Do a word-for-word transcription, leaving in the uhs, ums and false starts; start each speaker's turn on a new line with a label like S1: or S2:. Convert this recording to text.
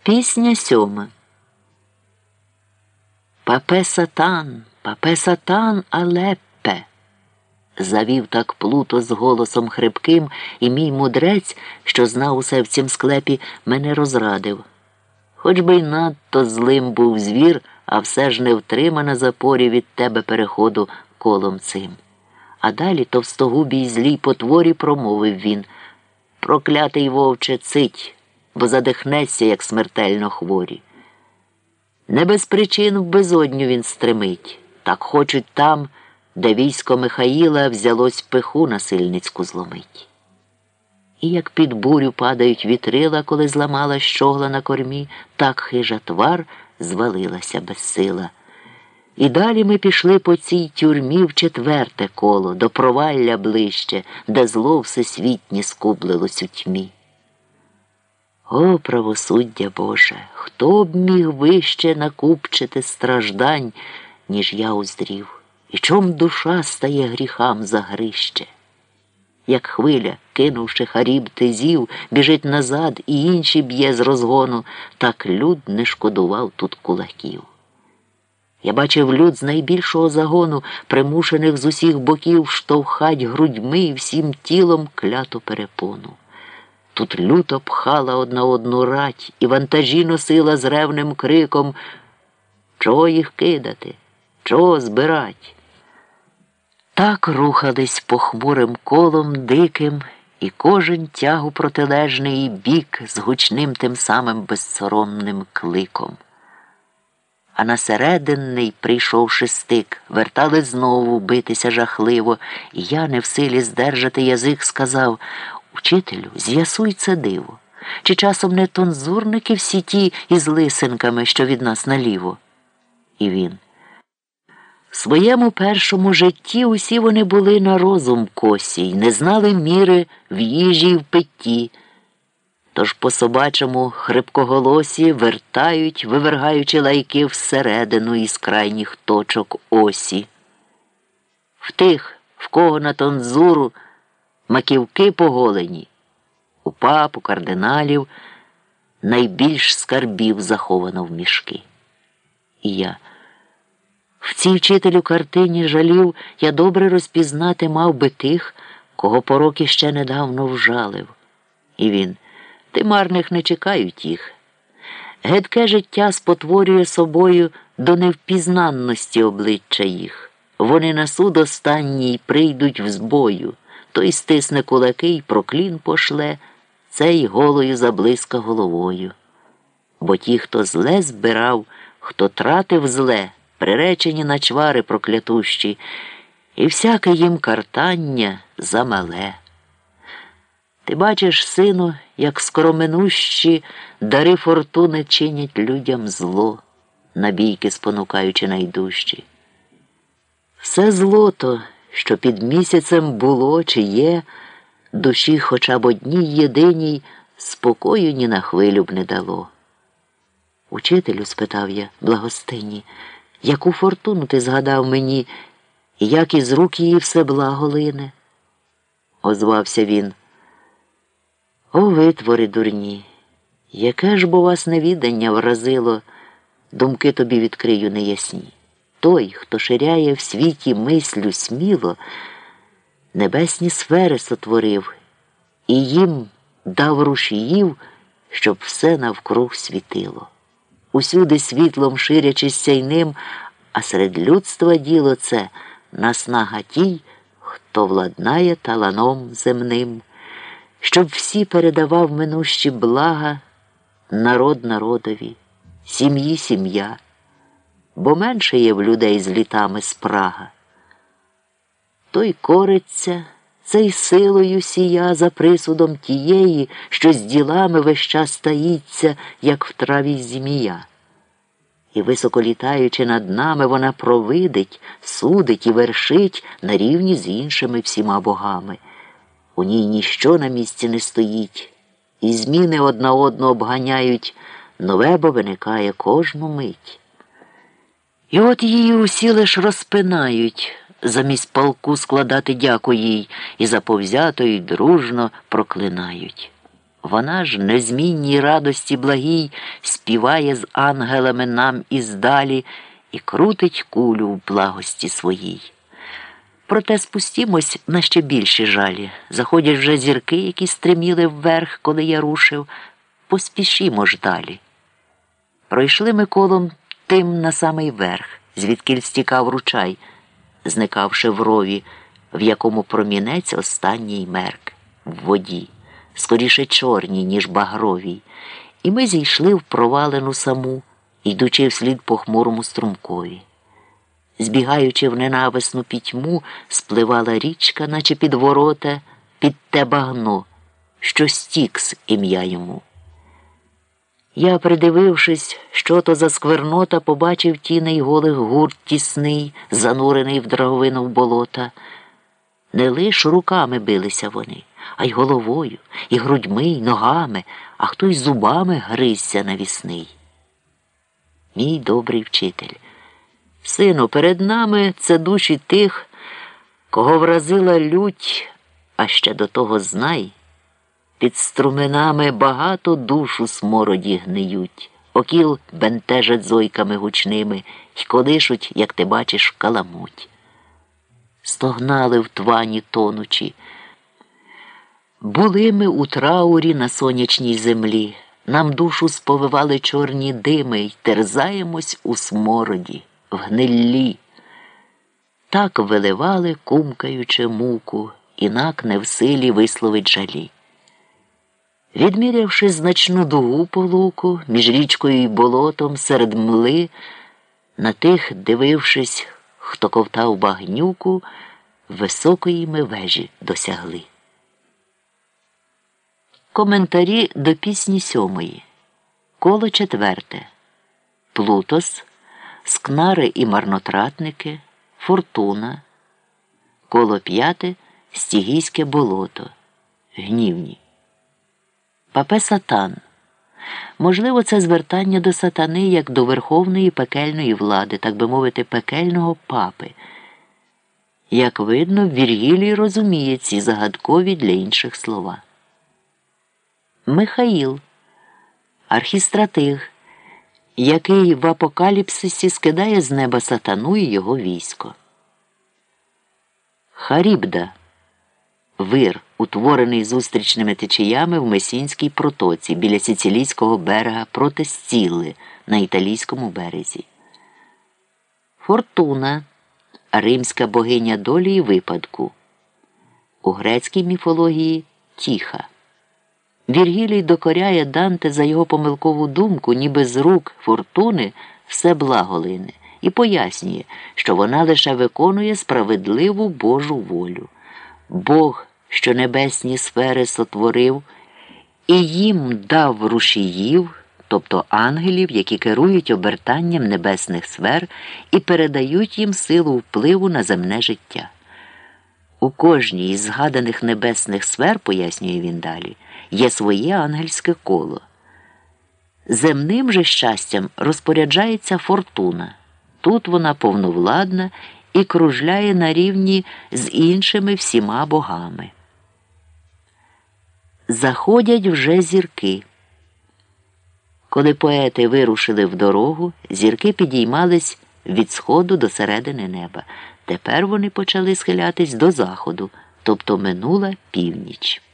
S1: Пісня сьома. Папе сатан, папе сатан Алеппе. Завів так Плуто з голосом хрипким, і мій мудрець, що знав усе в цім склепі, мене розрадив. Хоч би й надто злим був звір, а все ж не втрима на запорі від тебе переходу колом цим. А далі товстогубій злій потворі промовив він: проклятий вовче, цить, бо задихнешся, як смертельно хворі. Не без причин в безодню він стремить, так хочуть там, де військо Михаїла взялось пиху насильницьку зломить. І як під бурю падають вітрила, коли зламала щогла на кормі, так хижа твар звалилася безсила. І далі ми пішли по цій тюрмі в четверте коло, до провалля ближче, де зло всесвітнє скублилось у тьмі. О, правосуддя Боже, хто б міг вище накупчити страждань, ніж я уздрів, і чом душа стає гріхам за грище? Як хвиля, кинувши харіб тезів, біжить назад і інші б'є з розгону, так люд не шкодував тут кулаків. Я бачив люд з найбільшого загону, примушених з усіх боків штовхать грудьми і всім тілом кляту перепону. Тут люто пхала одна одну рать, і вантажі носила з ревним криком: чого їх кидати? Чого збирать? Так рухались похмурим колом диким, і кожен тяг у протилежний бік з гучним тим самим безсоромним кликом. А на серединний, прийшовши стик, вертали знову битися жахливо, і я, не в силі здержати язик, сказав: учителю, з'ясуй це диво. Чи часом не тонзурники всі ті із лисинками, що від нас наліво? І він: в своєму першому житті усі вони були на розум косі й не знали міри в їжі й в питті. Тож по собачому хрипкоголосі вертають, вивергаючи лайки всередину із крайніх точок осі. В тих, в кого на тонзуру маківки поголені, у пап, у кардиналів найбільш скарбів заховано в мішки. І я: в цій вчителю картині жалів я добре розпізнати мав би тих, кого пороки ще недавно вжалив. І він: ти марних не чекають їх. Гидке життя спотворює собою до невпізнанності обличчя їх. Вони на суд останній прийдуть в збою. Той стисне кулаки й проклін пошле, цей голою заблиска головою. Бо ті, хто зле збирав, хто тратив зле, приречені на чвари проклятущі, і всяке їм картання замале. Ти бачиш, сину, як скороминущі дари фортуни чинять людям зло, на бійки спонукаючи найдужчі. Все злото, що під місяцем було чи є, душі хоча б одній єдиній спокою ні на хвилю б не дало. Учителю, спитав я благостині, яку фортуну ти згадав мені, і як із рук її все благо лине? Озвався він: о, витвори дурні, яке ж бо вас невідання вразило, думки тобі відкрию неясні. Той, хто ширяє в світі мислю сміло, небесні сфери сотворив, і їм дав рушіїв, щоб все навкруг світило. Усюди світлом ширячись сяйним, а серед людства діло це наснага тій, хто владнає таланом земним, щоб всі передавав минущі блага, народ народові, сім'ї сім'я, бо менше є в людей з літами спрага. Той кориться, цей силою сія за присудом тієї, що з ділами весь час таїться, як в траві змія. І високо літаючи над нами, вона провидить, судить і вершить на рівні з іншими всіма богами. У ній ніщо на місці не стоїть, і зміни одна одну обганяють, нове бо виникає кожну мить. І от її усі лиш розпинають, замість полку складати дяку їй, і заповзято й дружно проклинають. Вона ж, незмінній радості благій, співає з ангелами нам іздалі і крутить кулю в благості своїй. Проте спустімось на ще більші жалі. Заходять вже зірки, які стриміли вверх, коли я рушив. Поспішімо ж далі. Пройшли ми колом тим на самий верх, звідкіль стікав ручай, зникавши в рові, в якому промінець останній мерк, в воді, скоріше чорній, ніж багровій. І ми зійшли в провалену саму, йдучи вслід по хмурому струмкові. Збігаючи в ненависну пітьму, спливала річка, наче під ворота, під те багно, що Стікс ім'я йому. Я, придивившись, що то за сквернота, побачив тіней голих гурт тісний, занурений в драговину в болота. Не лиш руками билися вони, а й головою, і грудьми, і ногами, а хтось зубами гризся навісний. Мій добрий вчитель, сину, перед нами це душі тих, кого вразила лють, а ще до того знай, під струменами багато душ у смороді гниють, окіл бентежать зойками гучними й колишуть, як ти бачиш, каламуть. Стогнали в твані тонучі. Були ми у траурі на сонячній землі, нам душу сповивали чорні дими й терзаємось у смороді, в гниллі. Так виливали, кумкаючи муку, інак не в силі висловить жалі. Відмірявши значну дугу по луку, між річкою й болотом серед мли, на тих, дивившись, хто ковтав багнюку, високої ми вежі досягли. Коментарі до пісні сьомої. Коло четверте. Плутос, Скнари і марнотратники, Фортуна. Коло п'яте. Стігійське болото. Гнівні. Папе Сатан. Можливо, це звертання до сатани як до верховної пекельної влади, так би мовити, пекельного папи. Як видно, Віргілій розуміє ці загадкові для інших слова. Михаїл. Архістратиг, який в апокаліпсисі скидає з неба сатану і його військо. Харібда. Вир, утворений зустрічними течіями в Месінській протоці біля сицилійського берега проти Сцілли на італійському березі. Фортуна. Римська богиня долі і випадку. У грецькій міфології Тіха. Віргілій докоряє Данте за його помилкову думку, ніби з рук Фортуни все благо лине, і пояснює, що вона лише виконує справедливу Божу волю. Бог, що небесні сфери сотворив, і їм дав рушіїв, тобто ангелів, які керують обертанням небесних сфер і передають їм силу впливу на земне життя. У кожній із згаданих небесних сфер, пояснює він далі, є своє ангельське коло. Земним же щастям розпоряджається Фортуна. Тут вона повновладна і кружляє на рівні з іншими всіма богами. Заходять вже зірки. Коли поети вирушили в дорогу, зірки підіймались від сходу до середини неба. Тепер вони почали схилятись до заходу, тобто минула північ.